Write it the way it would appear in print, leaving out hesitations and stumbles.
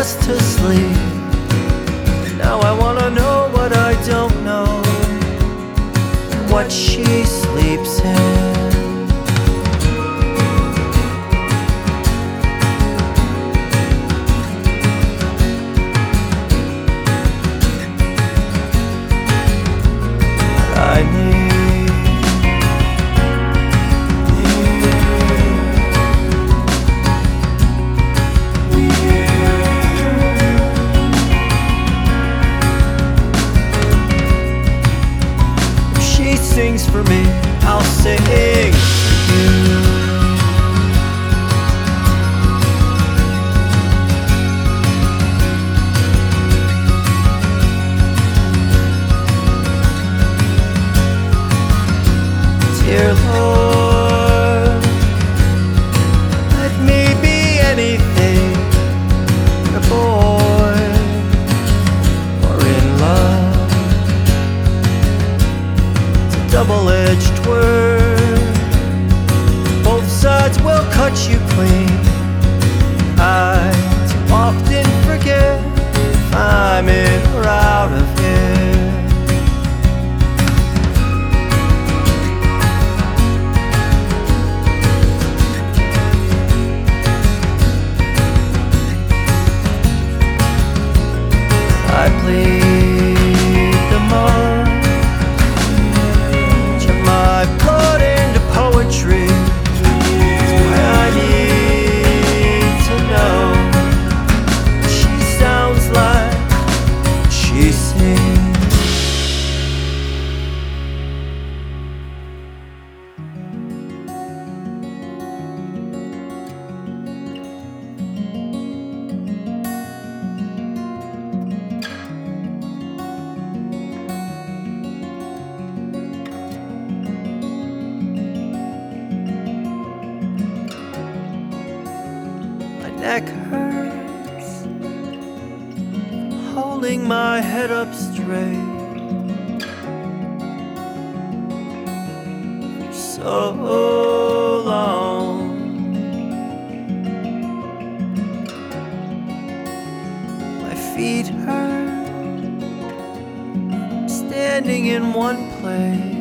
fast to sleep. Now I wanna know what I don't know, what she sleeps in. I need if she sings for me, I'll sing for you. Dear Lord, let me be anything, a boy or in love. It's a double-edged word, both sides will cut you clean. I too often forget if I'm in or out of here. I bleed the march of my blood into poetry. That's why I need to know what she sounds like, what she sings. My neck hurts holding my head up straight for so long. My feet hurt standing in one place.